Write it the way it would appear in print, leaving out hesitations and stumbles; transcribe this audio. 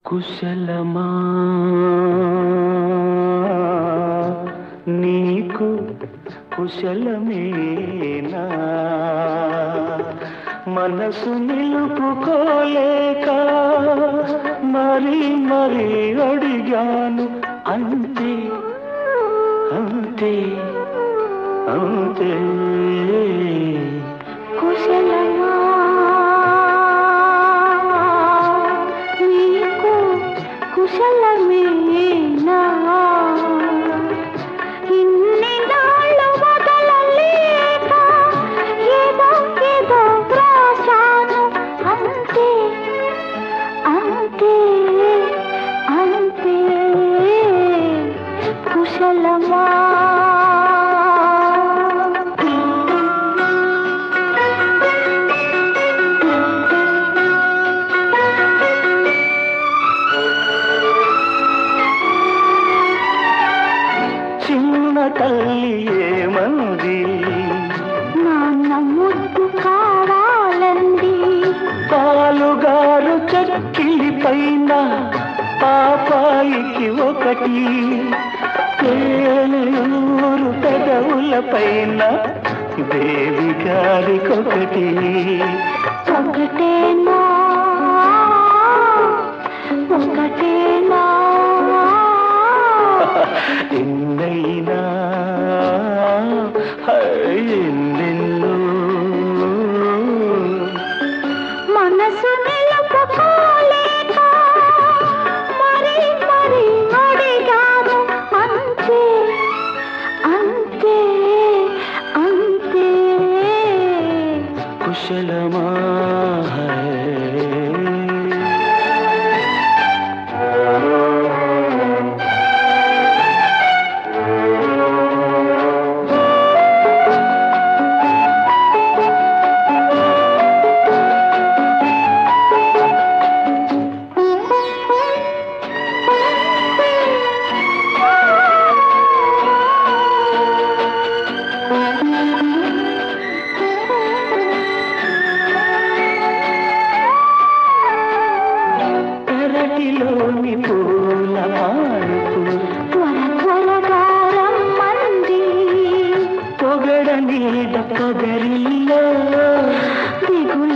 కుశలమా నీకు కుశలమేనా మనసు నిలుపుకోలేక మరి మరి అడిగాను అంతే అంతే అంతే కుశలమా నీకు కుశలమేనా ఇన్ని నాళ్ళు వదలలేక ఏదో ఏదో వ్రాసాను అంతే అంతే అంతే కుశలమా చిన్న తల్లి ఏమంది నాన్న ముద్దు కావాలండి పాలుగారు చక్కిలి పైన పాపాయికి ఒకటి తేనెయూరు పెదవుల పైన దేవి గారికొకటి ఒకటేనా ఒకటేనా ఎన్నైనా ఎన్నెన్నో మనసు నిలుపుకోలేక మరి మరి అడిగాను అంతే అంతే అంతే కుశలమా పెరటిలోని పూల మార్పు త్వర త్వరగా రమ్మంది పొగడ నీడ పొగరిల్లో దిగులు